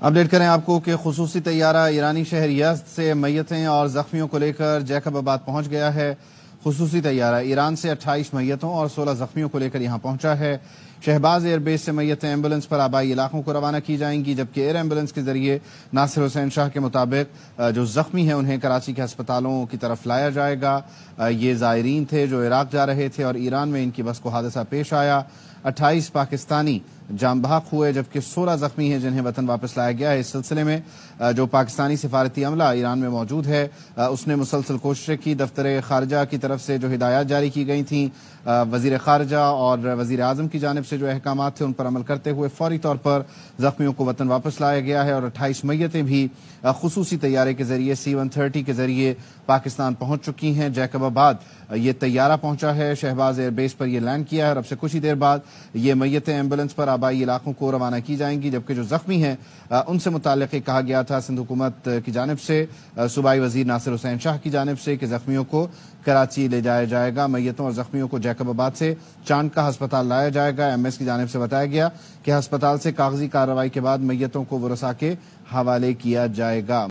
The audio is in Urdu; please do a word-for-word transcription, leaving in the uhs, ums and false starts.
اپڈیٹ کریں آپ کو کہ خصوصی طیارہ ایرانی شہر یزد سے میتیں اور زخمیوں کو لے کر جیکب آباد پہنچ گیا ہے۔ خصوصی طیارہ ایران سے اٹھائیس میتوں اور سولہ زخمیوں کو لے کر یہاں پہنچا ہے۔ شہباز ایئر بیس سے میتیں ایمبولنس پر آبائی علاقوں کو روانہ کی جائیں گی، جبکہ ایئر ایمبولنس کے ذریعے ناصر حسین شاہ کے مطابق جو زخمی ہیں انہیں کراچی کے ہسپتالوں کی طرف لایا جائے گا۔ یہ زائرین تھے جو عراق جا رہے تھے اور ایران میں ان کی بس کو حادثہ پیش آیا۔ اٹھائیس پاکستانی جاں بحق ہوئے، جبکہ سولہ زخمی ہیں جنہیں وطن واپس لایا گیا ہے۔ اس سلسلے میں جو پاکستانی سفارتی عملہ ایران میں موجود ہے اس نے مسلسل کوششیں کی۔ دفتر خارجہ کی طرف سے جو ہدایات جاری کی گئی تھیں، وزیر خارجہ اور وزیر اعظم کی جانب سے جو احکامات تھے ان پر عمل کرتے ہوئے فوری طور پر زخمیوں کو وطن واپس لایا گیا ہے، اور اٹھائیس میتیں بھی خصوصی طیارے کے ذریعے سی ون تھرٹی کے ذریعے پاکستان پہنچ چکی ہیں۔ جیکب آباد یہ طیارہ پہنچا ہے، شہباز ایئر بیس پر یہ لینڈ کیا ہے، اور اب سے کچھ ہی دیر بعد یہ میتیں ایمبولنس پر آبائی علاقوں کو روانہ کی جائیں گی، جبکہ جو زخمی ہیں ان سے متعلق کہا گیا تھا سندھ حکومت کی جانب سے، صوبائی وزیر ناصر حسین شاہ کی جانب سے، کہ زخمیوں کو کراچی لے جایا جائے گا۔ میتوں اور زخمیوں کو جیکب آباد سے چاند کا ہسپتال لایا جائے گا۔ ایم ایس کی جانب سے بتایا گیا کہ ہسپتال سے کاغذی کارروائی کے بعد میتوں کو ورثاء کے حوالے کیا جائے گا۔